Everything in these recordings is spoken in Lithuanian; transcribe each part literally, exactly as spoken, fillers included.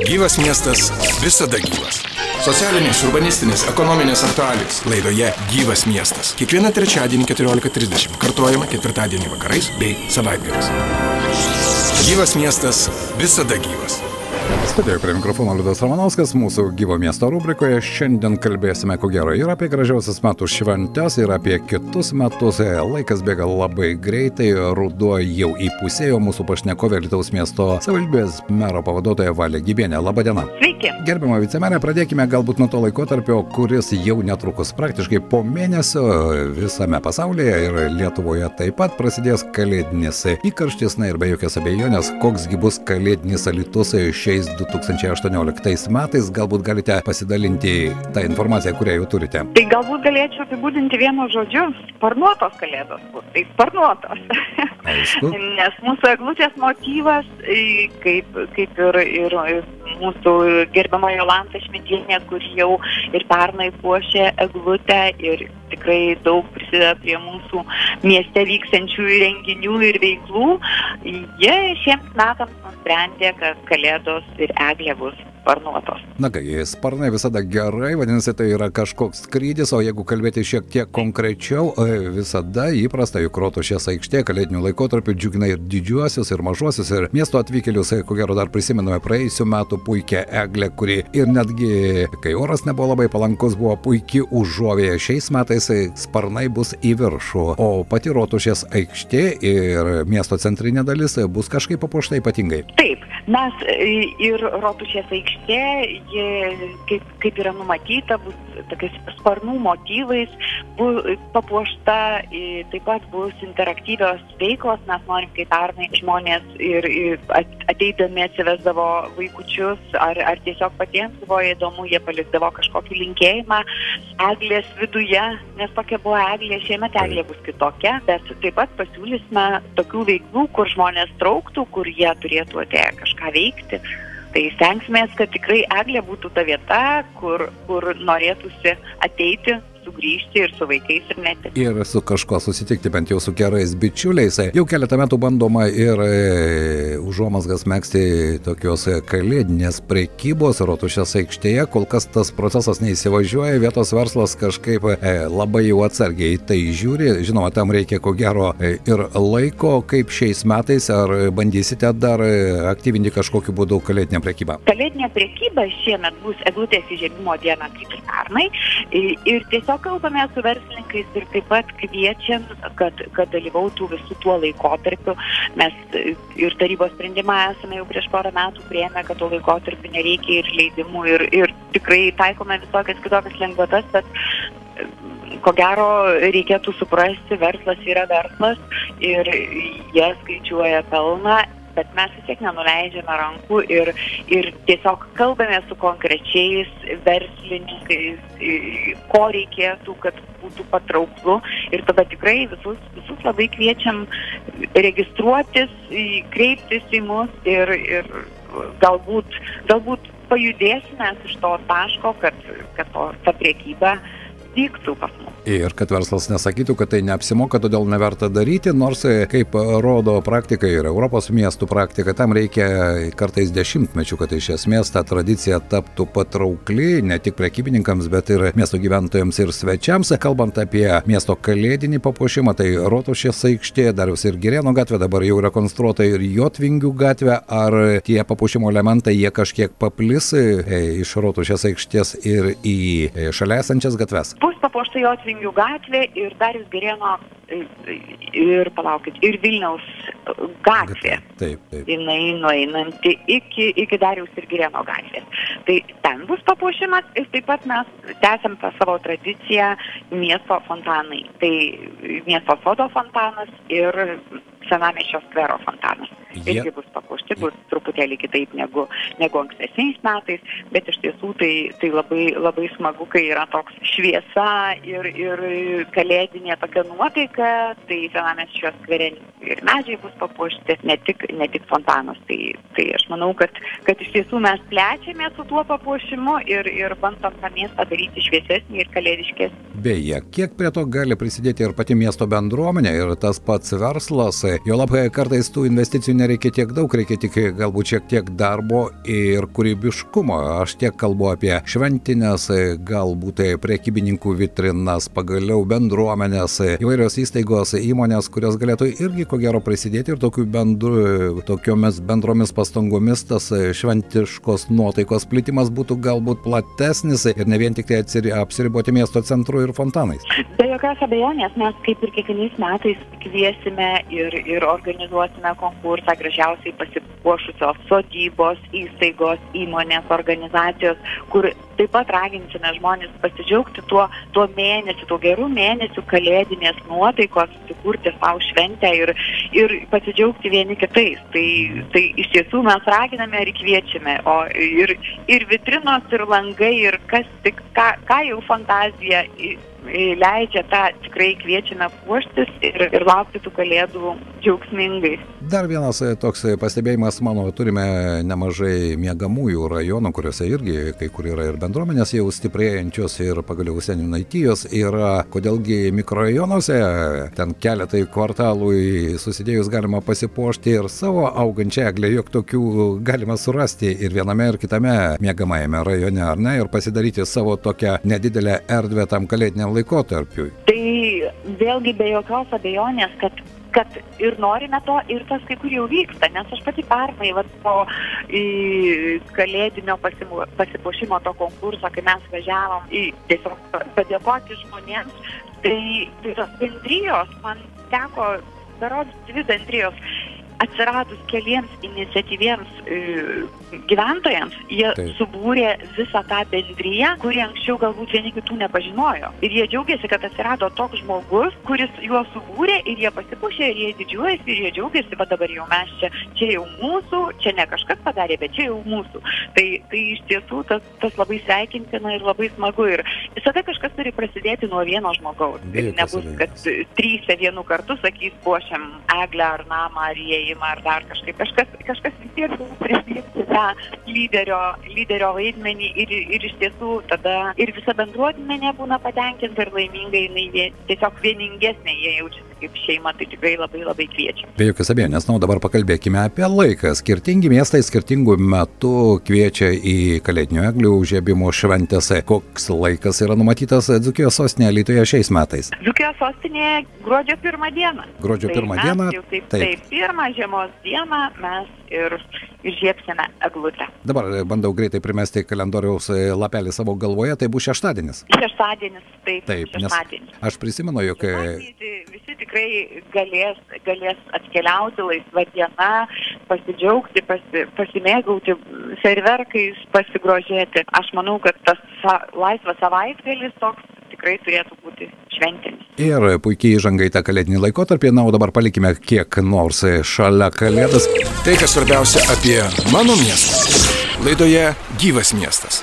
Gyvas miestas visada gyvas. Socialinės, urbanistinės, ekonominės aktualijos laidoje Gyvas miestas. Kiekvieną trečiadienį keturiolika trisdešimt, kartuojama ketvirtadienį vakarais bei savaitgaliais. Gyvas miestas visada gyvas. Studijoje prie mikrofono Liudas Ramanauskas, mūsų Gyvo miesto rubrikoje. Šiandien kalbėsime, ko gero, ir apie gražiausias metų šventes, ir apie kitus metus. Laikas bėga labai greitai, ruduo jau įpusėjo. Mūsų pašnekovė Alytaus miesto savivaldybės mero pavaduotoja Valė Gibienė. Labą dieną. Sveiki. Gerbiama vicemerė, pradėkime galbūt nuo to laikotarpio, kuris jau netrukus praktiškai po mėnesio visame pasaulyje ir Lietuvoje taip pat prasidės kalėdinis įkarštis. Na ir be jokios abejonės, koksgi bus kalėdinis Alytus šiais du tūkstančiai aštuonioliktais metais. Galbūt galite pasidalinti tą informaciją, kurią jau turite. Tai galbūt galėčiau apibūdinti vienu žodžiu. Sparnuotos kalėdos bus. Tai sparnuotos. Aišku. Nes mūsų eglutės motyvas, kaip, kaip ir, ir, ir mūsų gerbiama Jolanta Šmitienė, kur jau ir pernai puošė eglutę ir tikrai daug prisideda prie mūsų mieste vykstančių renginių ir veiklų, jie šiems metams nusprendė, kad kalėdos ir eglė bus sparnuotos. Na kai, sparnai visada gerai, vadinasi, tai yra kažkoks skrydis, o jeigu kalbėti šiek tiek konkrečiau, visada įprasta, juk Rotušės aikštė kalėdinių laikotarpių džiugina ir didžiuosius, ir mažuosius, ir miesto atvykėlius, ko gero dar prisimename praėjusių metų puikią eglę, kuri ir netgi, kai oras nebuvo labai palankus, buvo puikiai užuovėje. Šiais metais sparnai bus į viršų, o pati Rotušės aikštė ir miesto centrinė dalis bus kažkaip papuošta ypatingai. Taip, mes ir Rotušės aikštė Jie, kaip, kaip yra numatyta, bus tokiais sparnų motyvais, bus papuošta, taip pat bus interaktyvios veiklos. Mes norim, kaip pernai žmonės ir, ir ateidami atsivesdavo vaikučius, ar, ar tiesiog patiems buvo įdomu, jie palikdavo kažkokį linkėjimą eglės viduje, nes tokia buvo eglė, šiemet eglė bus kitokia, bet taip pat pasiūlysime tokių veiklų, kur žmonės trauktų, kur jie turėtų atėję kažką veikti. Tai stengsimės, kad tikrai eglė būtų ta vieta, kur, kur norėtųsi ateiti, sugrįžti ir su vaikais ir ne tik. Ir su kažkuo susitikti, bent jau su gerais bičiuliais. Jau keletą metų bandoma ir e, užuomazgas megzti tokios kalėdinės prekybos Rotušės aikštėje. Kol kas tas procesas neįsivažiuoja, vietos verslas kažkaip e, labai jau atsargiai tai žiūri. Žinoma, tam reikia ko gero e, ir laiko, kaip šiais metais. Ar bandysite dar aktyvinti kažkokiu būdu kalėdinę prekybą? Kalėdinė prekyba šiemet bus eglutės įžiebimo diena kaip ir pernai. Ir tiesiog kalbame su verslininkais ir taip pat kviečiam, kad, kad dalyvautų visų tuo laikotarpiu. Mes ir tarybos sprendimą esame jau prieš porą metų priėmę, kad tuo laikotarpiu nereikia ir leidimų ir, ir tikrai taikome visokias kitokias lengvatas, bet ko gero reikėtų suprasti, verslas yra verslas ir jie skaičiuoja pelną. Bet mes vis tiek nenuleidžiame rankų ir, ir tiesiog kalbame su konkrečiais verslininkais, ko reikėtų, kad būtų patrauklu. Ir tada tikrai visus, visus labai kviečiam registruotis, kreiptis į mus ir, ir galbūt, galbūt pajudėsime iš to taško, kad, kad to, ta prekyba vyktų pas mus. Ir kad verslas nesakytų, kad tai neapsimoka, todėl neverta daryti, nors, kaip rodo praktika ir Europos miestų praktika, tam reikia kartais dešimtmečių, kad iš esmės ta tradicija taptų patraukli ne tik prekybininkams, bet ir miesto gyventojams ir svečiams. Kalbant apie miesto kalėdinį papuošimą, tai Rotušės aikštė, Dariaus ir Girėno gatvė, dabar jau rekonstruota ir Jotvingių gatvė. Ar tie papuošimo elementai jie kažkiek paplis iš Rotušės aikštės ir į šalia esančias gatves? Bus papuošta Jotvingių gatvė ir Dariaus Girėno ir, palaukit, ir Vilniaus gatvė. Taip, taip. Jinai nueinanti iki, iki Dariaus ir Girėno gatvės. Tai ten bus papuošimas ir taip pat mes tęsiam tą savo tradiciją miesto fontanai. Tai miesto sodo fontanas ir Senamiesčio skvero fontanas. Jie... Irgi bus papuošti, bus truputėlį kitaip negu, negu ankstesniais metais, bet iš tiesų tai, tai labai, labai smagu, kai yra toks šviesa ir, ir kalėdinė tokia nuotaika, tai Senamiesčio skvere ir medžiai bus papuošti, ne tik, ne tik fontanas. Tai, tai aš manau, kad, kad iš tiesų mes plečiame su tuo papuošimu ir, ir bandom tą miestą daryti šviesesnį ir kalėdiškesnį. Beje, kiek prie to gali prisidėti ir pati miesto bendruomenė ir tas pats verslas, jo labai kartais tų investicijų nereikia tiek daug, reikia tik galbūt šiek tiek darbo ir kūrybiškumo. Aš tiek kalbu apie šventinės, galbūt prekybininkų vitrinas, pagaliau bendruomenės, įvairios įstaigos, įmonės, kurios galėtų irgi ko gero prisidėti ir tokių bendru, tokiomis bendromis pastangomis tas šventiškos nuotaikos plitimas būtų galbūt platesnis ir ne vien tik tai apsiriboti miesto centru ir fontanais. Be jokios abejonės, mes kaip ir kiekvienais metais kviesime ir, ir organizuosime konkursą gražiausiai pasipuošusios sodybos, įstaigos, įmonės, organizacijos, kur taip pat raginsime žmonės pasidžiaugti tuo, tuo mėnesiu, tuo gerų mėnesių kalėdinės nuotaikos, sukurti savo šventę ir, ir pasidžiaugti vieni kitais. Tai, tai iš tiesų mes raginame ir kviečiame, o ir, ir vitrinos, ir langai, ir kas tik, ką, ką jau fantazija leidžia, tą tikrai kviečiame puoštis ir, ir laukti tų kalėdų džiaugsmingai. Dar vienas toks pastebėjimas mano, turime nemažai miegamųjų rajonų, kuriuose irgi kai kur yra ir bendruomenės jau stiprėjančios ir pagaliau seniūnaitijos yra, kodėlgi mikrorajonuose, ten keletai kvartalų susidėjus galima pasipuošti ir savo augančią eglę, juk tokių galima surasti ir viename ir kitame miegamajame rajone, ar ne, ir pasidaryti savo tokią nedidelę erdvę tam kalėdiniam laikotarpiui. Tai vėlgi be jokios abejonės, kad kad ir norime to, ir tas kai kur jau vyksta, nes aš pati pernai, vat, po į kalėdinio pasimu, pasipuošimo to konkurso, kai mes važiavom į tiesiog padėkoti žmonėms, tai tos bendrijos, man teko berods dvi bendrijos, atsiradus keliems iniciatyviems e, gyventojams, jie Taip. subūrė visą tą bendriją, kuri anksčiau galbūt vieni kitų nepažinojo. Ir jie džiaugiasi, kad atsirado toks žmogus, kuris juos subūrė ir jie pasipuošė, ir jie didžiuojasi, ir jie džiaugiasi, bet dabar jau mes čia, čia jau mūsų, čia ne kažkas padarė, bet čia jau mūsų. Tai, tai iš tiesų tas, tas labai sveikintina ir labai smagu. Ir visada kažkas turi prasidėti nuo vieno žmogaus. Ir nebus, kad trysia vienu kartu sakys, puošiam eglę ar namą, ar įėjimą, ar dar kažkaip. Kažkas, kažkas vis tiek prisimti tą lyderio, lyderio vaidmenį ir, ir iš tiesų tada ir visa bendruomenė būna patenkinta ir laimingai, jinai tiesiog vieningesnė, jie jaučiasi kaip šeima, tai tikrai labai labai kviečiam. Be jokios abejonės, na, dabar pakalbėkime apie laiką. Skirtingi miestai skirtingų metų kviečia į kalėdinių eglių žiebimo šventės. Koks laikas yra numatytas Dzūkijos sostinėje Alytuje šiais metais? Dzūkijos sostinėje gruodžio pirmą dieną. Gruodžio tai pirmą dieną? Jau, taip, taip. taip, pirmą žiemos dieną mes ir, ir žiebsime eglutę. Dabar bandau greitai primesti kalendoriaus lapelį savo galvoje, tai bus šeštadienis. Šeštadienis, taip, taip šeštadienis. Aš prisimenu, jog visi, visi tikrai galės, galės atkeliauti laisva diena, pasidžiaugti, pasi, pasimėgauti fejerverkais, pasigrožėti. Aš manau, kad tas laisvas savaitgalis toks tikrai turėtų būti šventinis. Ir puikiai įžanga į tą kalėdinį laikotarpį, na, o dabar palikime kiek nors šalia kalėdas. Tai, kas svarbiausia apie mano miestą. Laidoje Gyvas miestas.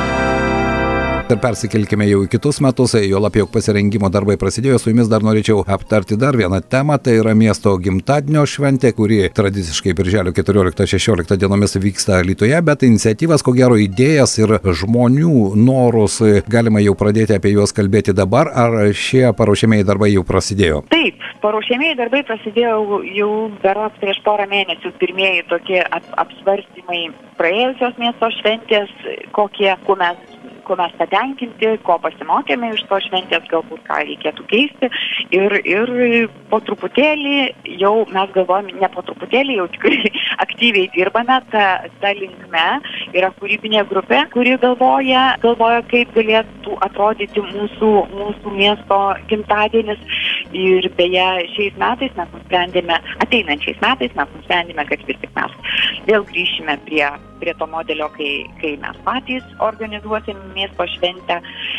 Ir persikelkime jau į kitus metus, jo labiau pasirengimo darbai prasidėjo, su jumis dar norėčiau aptarti dar vieną temą, tai yra miesto gimtadienio šventė, kuri tradiciškai birželio keturioliktą šešioliktą dienomis vyksta Alytuje, bet iniciatyvas, ko gero, idėjas ir žmonių norus galima jau pradėti apie juos kalbėti dabar, ar šie paruošiamieji darbai jau prasidėjo? Taip, paruošiamieji darbai prasidėjo jau berods prieš porą mėnesių, pirmieji tokie ap- apsvarstymai praėjusios miesto šventės, kokie, kuo mes ko mes patenkinti, ko pasimokėme iš to šventės, galbūt ką reikėtų keisti. Ir, ir po truputėlį jau mes galvojame, ne po truputėlį, jau tikrai aktyviai dirbame tą, tą linkme. Yra kūrybinė grupė, kuri galvoja, galvoja, kaip galėtų atrodyti mūsų, mūsų miesto gimtadienis. Ir beje, šiais metais mes nusprendėme, ateinančiais metais mes nusprendėme, kad vis tik mes vėl grįšime prie, prie to modelio, kai, kai mes patys organizuosim miesto šventę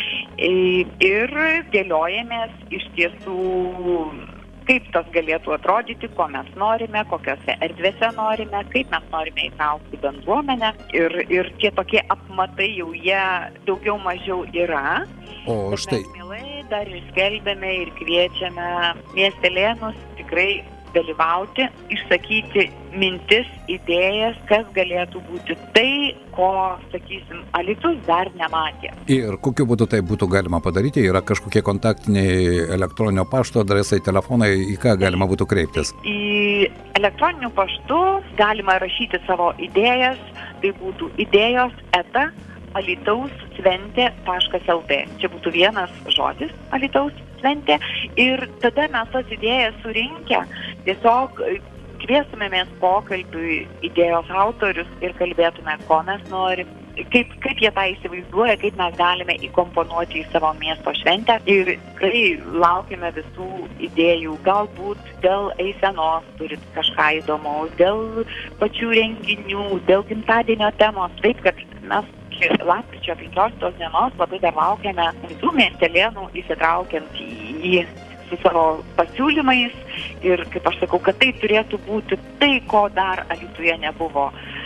ir dėliojamės iš tiesų, kaip tas galėtų atrodyti, ko mes norime, kokiose erdvėse norime, kaip mes norime įtraukti bendruomenę ir, ir tie tokie apmatai jau jie daugiau mažiau yra. O štai. Mes mielai dar ir skelbėme ir kviečiame miestelėnus tikrai dalyvauti, išsakyti mintis, idėjas, kas galėtų būti tai, ko, sakysim, Alytus dar nematė. Ir kokiu būdu tai būtų galima padaryti? Yra kažkokie kontaktiniai elektroninio pašto adresai, telefonai, į ką galima būtų kreiptis? Į elektroniniu paštu galima rašyti savo idėjas, tai būtų idėjos eta alytaus šventė taškas lt. Čia būtų vienas žodis Alytaus šventė ir tada mes tas idėjas surinkę tiesiog kviestumėmės pokalbiui idėjos autorius ir kalbėtume, ko mes norim, kaip, kaip jie tą įsivaizduoja, kaip mes galime įkomponuoti į savo miesto šventę. Ir tikrai laukime visų idėjų, galbūt dėl eisenos turit kažką įdomaus, dėl pačių renginių, dėl gimtadienio temos, taip kad mes lapkričio penkioliktos dienos labai dar laukiame visų miestelėnų įsitraukiant į su savo pasiūlymais ir, kaip aš sakau, kad tai turėtų būti tai, ko dar Alytuje nebuvo.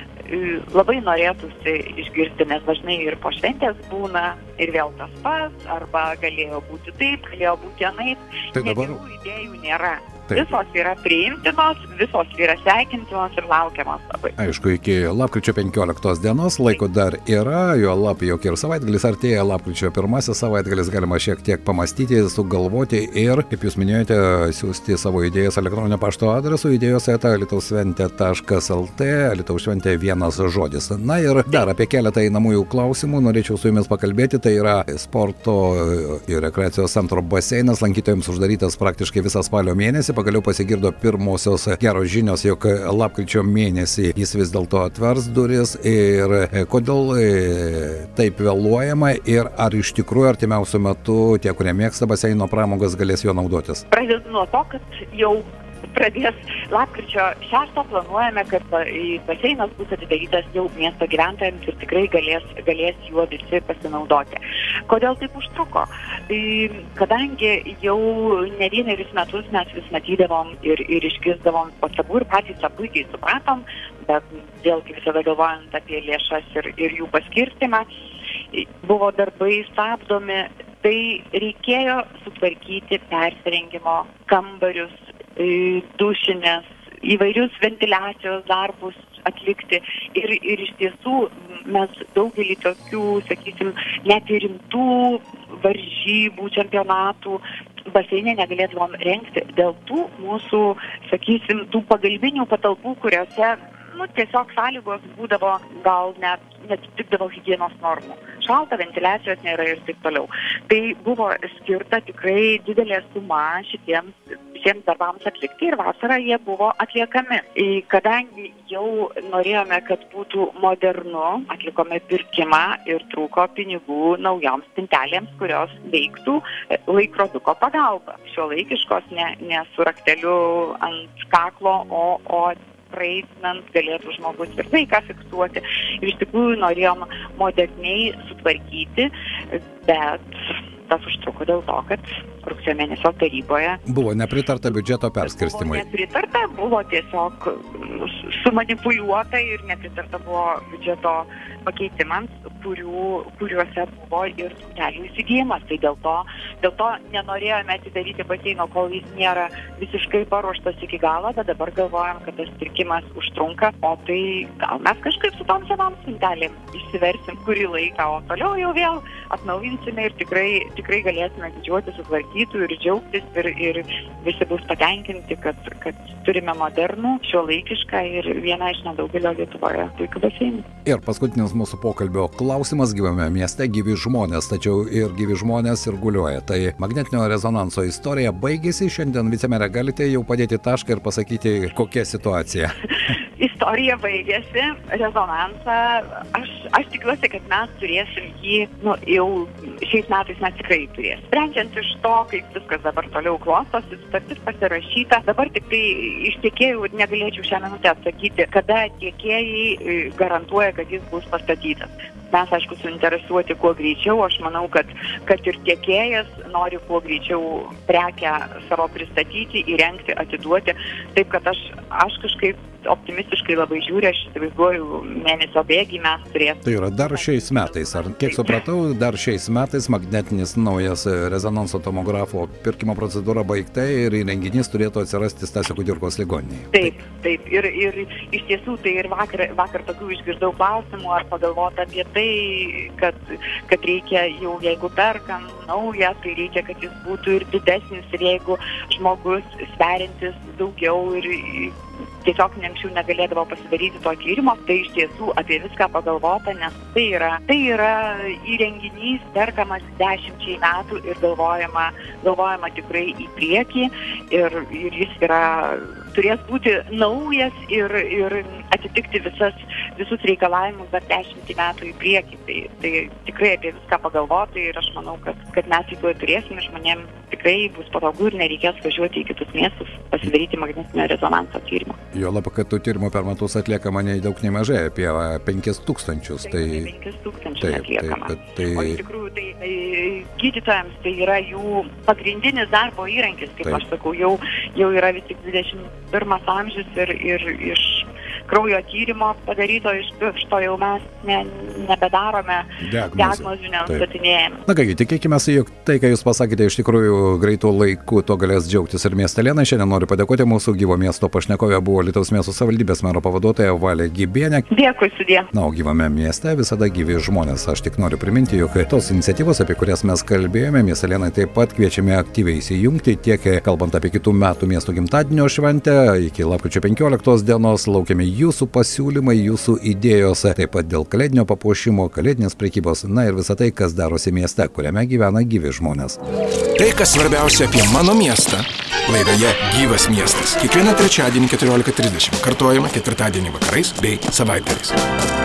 Labai norėtųsi išgirsti, nes dažnai ir po šventės būna ir vėl tas pats, arba galėjo būti taip, galėjo būti anaip. Tai dabar... Negerų idėjų nėra. Taip. Visos yra priimtinos, visos yra sveikintinos ir laukiamos labai. Aišku, iki lapkričio penkioliktos dienos laiko dar yra, jo lab, jog ir savaitgalis artėja, lapkričio pirmasis savaitgalis, galima šiek tiek pamastyti, sugalvoti ir, kaip jūs minėjote, siūsti savo idėjas elektroninio pašto adresu idėjos eta alytaus šventė taškas lt, Alytaus šventė vienas žodis. Na ir dar apie keletą einamųjų klausimų norėčiau su jumis pakalbėti, tai yra sporto ir rekreacijos centro baseinas, lankytojams uždarytas praktiškai visą spalio mėnesį. Pagaliau pasigirdo pirmosios geros žinios, jog lapkričio mėnesį jis vis dėlto atvers duris ir kodėl taip vėluojama ir ar iš tikrųjų artimiausiu metu tie, kurie mėgsta baseino pramogas, galės jo naudotis? Pradedu nuo to, kad jau pradės lapkričio šeštą planuojame, kad baseinas bus atidarytas jau miesto gyventojams ir tikrai galės, galės juo visi pasinaudoti. Kodėl taip užtruko? Kadangi jau ne vienerius metus mes vis matydavom ir, ir išgirsdavom pastabų ir patys tą puikiai supratom, bet vėlgi visada galvojant apie lėšas ir, ir jų paskirstimą, buvo darbai stabdomi, tai reikėjo sutvarkyti persirengimo kambarius, dušinės, įvairius ventiliacijos darbus atlikti ir, ir iš tiesų mes daugelį tokių, sakysim, net ir rimtų varžybų, čempionatų baseine negalėdavom rengti dėl tų mūsų, sakysim, tų pagalbinių patalpų, kuriuose nu, tiesiog sąlygos būdavo gal net netitikdavo higienos normų. Šalta, ventiliacijos nėra ir taip toliau. Tai buvo skirta tikrai didelė suma šitiems visiems darbams atlikti ir vasarą jie buvo atliekami. Kadangi jau norėjome, kad būtų modernu, atlikome pirkimą ir trūko pinigų naujoms spintelėms, kurios veiktų laikroduko pagalba. Šiuolaikiškos, ne, ne su rakteliu ant kaklo, o, o praeinant galėtų žmogus ir vaiką fiksuoti. Ir iš tikrųjų norėjom moderniai sutvarkyti, bet tas užtruko dėl to, kad rugsėjo mėnesio taryboje buvo nepritarta biudžeto perskirstimui. Buvo nepritarta, buvo tiesiog sumanipuliuota ir nepritarta buvo biudžeto pakeitimams, kurių, kuriuose buvo ir spintelių įsigijimas. Tai dėl to, dėl to nenorėjome atidaryti baseino, kol jis nėra visiškai paruoštas iki galo, bet dabar galvojam, kad tas pirkimas užtrunka, o tai gal mes kažkaip su tom senom spintelėm išsiversim kurį laiką, o toliau jau vėl atnaujinsime ir tikrai, tikrai galėsime didžiuoti sutvarkytų ir džiaugtis ir, ir visi bus patenkinti, kad, kad turime modernų, šiuolaikišką ir vieną iš nedaugelio Lietuvoje puikų baseinų. Ir paskutinis mūsų pokalbio klausimas: gyvame mieste gyvi žmonės, tačiau ir gyvi žmonės ir guliuoja. Tai magnetinio rezonanso istorija baigėsi. Šiandien, vicemere, galite jau padėti tašką ir pasakyti, kokia situacija? Istorija baigėsi, rezonansą. Aš, aš tikiuosi, kad mes turėsim jį, nu, jau šiais metais mes tikrai turėsim. Sprendžiant iš to, kaip viskas dabar toliau klostosi, sutartis pasirašyta. Dabar tik tai iš tiekėjų negalėčiau šią minutę atsakyti, kada tiekėjai garantuoja, kad jis bus pastatytas. Mes, aišku, suinteresuoti kuo greičiau. Aš manau, kad, kad ir tiekėjas nori kuo greičiau prekę savo pristatyti, įrengti, atiduoti. Taip, kad aš, aš kažkaip optimistiškai labai žiūriu, aš įsivaizduoju, mėnesio bėgį mes turėsime. Tai yra dar šiais metais, ar kiek supratau, dar šiais metais magnetinis naujas rezonanso tomografo pirkimo procedūra baigta ir įrenginys turėtų atsirasti Stasio Kudirkos ligoninėje. Taip, taip. Ir, ir iš tiesų tai ir vakar, vakar tokių išgirdau klausimų, ar pagalvoti apie tai, kad, kad reikia jau, jeigu perkam naują, tai reikia, kad jis būtų ir didesnis, ir jeigu žmogus sverintis daugiau ir tiesiog anksčiau negalėdavo pasidaryti to tyrimo, tai iš tiesų apie viską pagalvota, nes tai yra, tai yra įrenginys perkamas dešimčiai metų ir galvojama, galvojama tikrai į priekį ir, ir jis yra, turės būti naujas ir, ir atitikti visas, visus reikalavimus dar dešimtį metų į priekį. Tai, tai tikrai apie viską pagalvota ir aš manau, kad, kad mes jį tuo turėsime, žmonėms tikrai bus patogu ir nereikės važiuoti į kitus miestus pasidaryti magnetinio rezonanso tyrimą. Jo lab, kad tų tyrimų per metus atliekama nei daug, nei mažai, apie penkis tūkstančius. Tai penkis tūkstančius atliekama. Taip, tai... O iš tikrųjų, tai, tai gydytojams tai yra jų pagrindinis darbo įrankis, kaip taip. Aš sakau, jau, jau yra vis tik dvidešimt pirmas amžius ir, ir iš kraujo tyrimo padaryto iš piršto jau mes ne, nebedarome diagnozių, nenustatinėjame. Na kągi, tikėkime, jog tai, ką jūs pasakėte, iš tikrųjų greitų laikų to galės džiaugtis ir miestelėnai. Šiandien noriu padėkoti mūsų gyvo miesto pašnekovė buvo Alytaus miesto savivaldybės mero pavaduotoja Valė Gibienė. Dėkui, sudie. Na, o gyvame mieste visada gyvi žmonės. Aš tik noriu priminti, jog tos iniciatyvos, apie kurias mes kalbėjome, miestelėnai taip pat kviečiami aktyviai įsijungti, tiek kalbant apie kitų metų miesto gimtadienio šventę, iki lapkričio penkioliktos dienos laukiame jūsų pasiūlymai, jūsų idėjos, taip pat dėl kalėdinio papuošimo, kalėdinės prekybos, na ir visą tai, kas darosi mieste, kuriame gyvena gyvi žmonės. Tai, kas svarbiausia apie mano miestą, laidoje Gyvas miestas. Kiekvieną trečiadienį keturiolika trisdešimt, kartojama ketvirtadienį vakarais bei savaitgaliais.